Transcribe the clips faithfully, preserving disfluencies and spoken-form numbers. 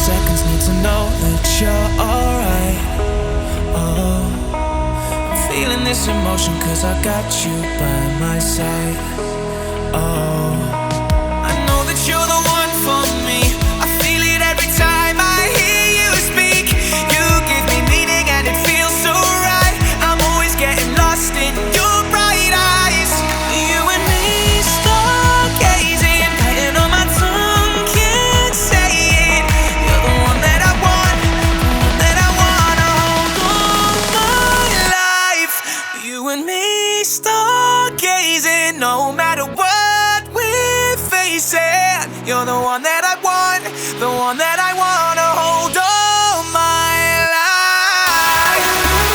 seconds need to know that you're alright. Oh, I'm feeling this emotion cause I got you by my side. Oh, I know that you're the one for me. I feel it every time I hear you speak. You give me meaning and it feels so right. I'm always getting lost in your bright eyes. You and me stargazing, biting on my tongue, can't say it. You're the one that I want, the one that I wanna hold all my life. You and me stargazing, no matter what we're facing. You're the one that I want, the one that I wanna hold all my life.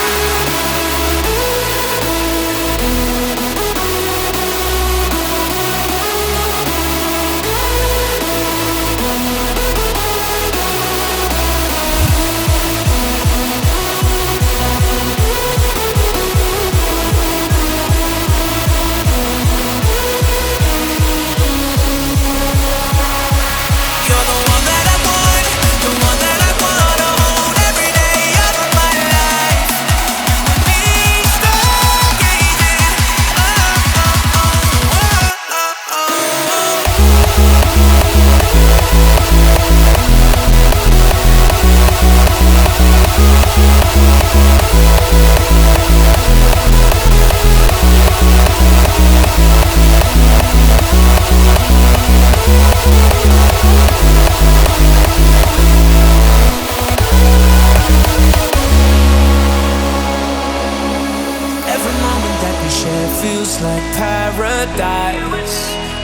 You're the one that I want, the one that I wanna hold every day of my life. You and me stargazing, oh, oh, oh, oh, oh, oh. Every moment that we share feels like paradise.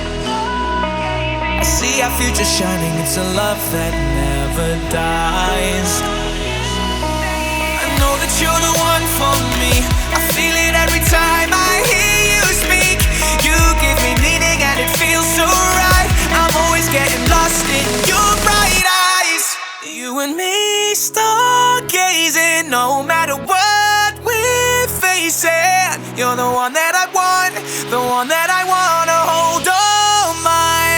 I see our future shining, it's a love that never dies. I know that you're the one for me. I feel it every time I hear you speak. You give me meaning and it feels so right. I'm always getting lost in your bright eyes. You and me stargazing, no matter what we're facing. You're the one that I want, the one that I wanna hold all my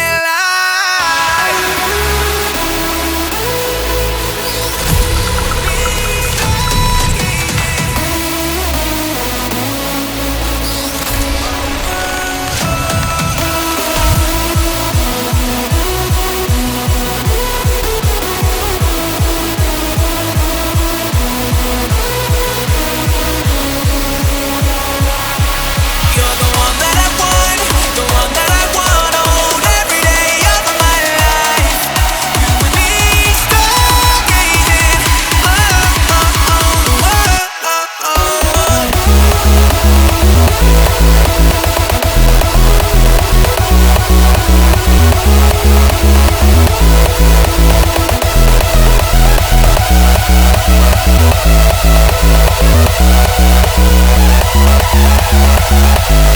You're the one that I want, the one that I wanna hold every day of my life. You and me stargazing, oh, oh, oh, oh, oh, oh, oh.